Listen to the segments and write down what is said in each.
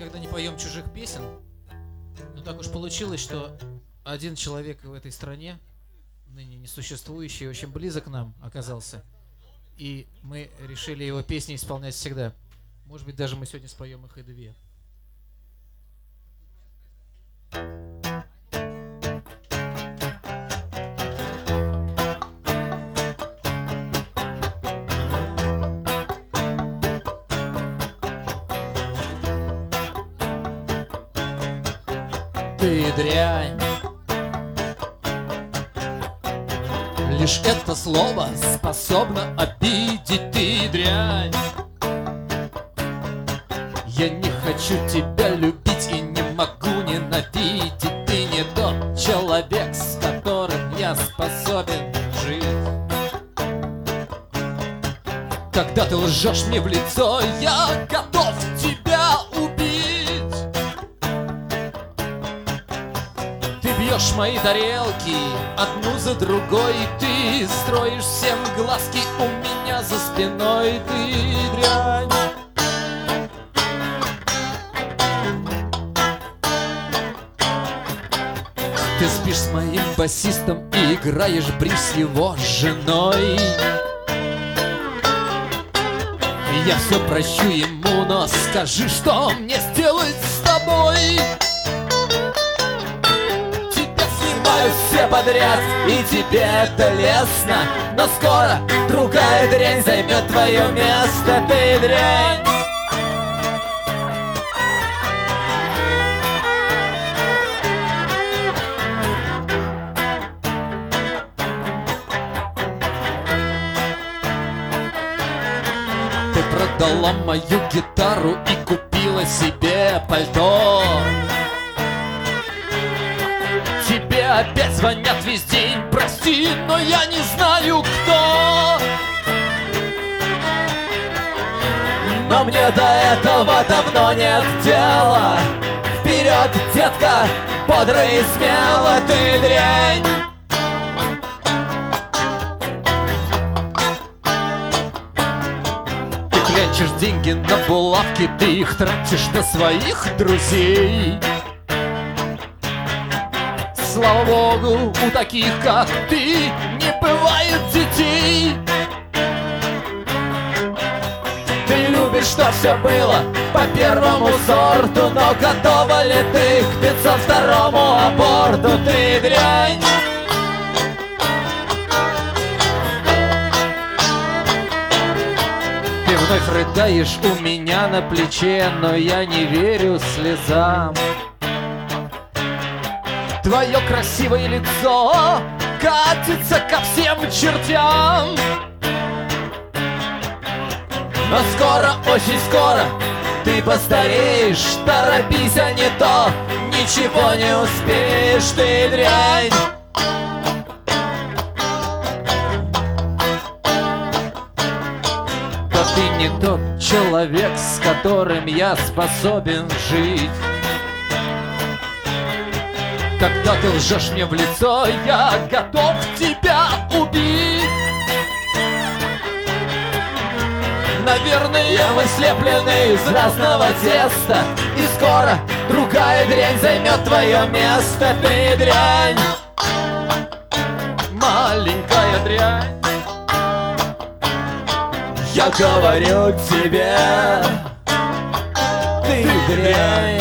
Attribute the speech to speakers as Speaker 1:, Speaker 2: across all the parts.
Speaker 1: никогда не поем чужих песен, но так уж получилось, что один человек в этой стране, ныне несуществующий, очень близок к нам оказался. И мы решили его песни исполнять всегда. Может быть, даже мы сегодня споем их и две. Ты дрянь. Лишь это слово способно обидеть. Ты дрянь. Я не хочу тебя любить и не могу ненавидеть. Ты не тот человек, с которым я способен жить. Когда ты лжешь мне в лицо, я готов тебя убить. Ты бьешь мои тарелки одну за другой. Ты строишь всем глазки у меня за спиной. Ты дрянь. Ты спишь с моим басистом и играешь бридж с его женой. Я все прощу ему, но скажи, что мне сделать с тобой? Тебя снимают все подряд, и тебе это лестно. Но скоро другая дрянь займет твое место. Ты дрянь. Ты продала мою гитару и купила себе пальто. Тебе опять звонят весь день. Прости, но я не знаю, кто. Но мне до этого давно нет дела. Вперед, детка, бодро и смело. Ты дрянь. Прячешь деньги на булавки, ты их тратишь на своих друзей. Слава богу, у таких, как ты, не бывает детей. Ты любишь, что все было по первому сорту, но готова ли ты к 502-му аборту? Ты дрянь. Ты вновь рыдаешь у меня на плече, но я не верю слезам. Твое красивое лицо катится ко всем чертям. Но скоро, очень скоро ты постареешь. Торопись, а не то ничего не успеешь. Ты дрянь. Ты не тот человек, с которым я способен жить. Когда ты лжешь мне в лицо, я готов тебя убить. Наверное, мы слеплены из разного теста, и скоро другая дрянь займет твое место. Ты дрянь. Маленькая дрянь. Я говорю тебе, ты дрянь.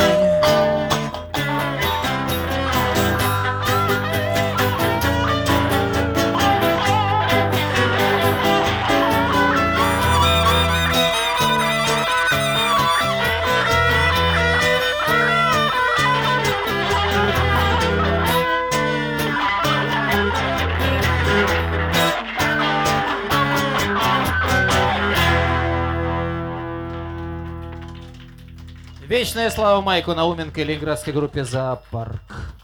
Speaker 1: Вечная слава Майку Науменко и ленинградской группе «Зоопарк».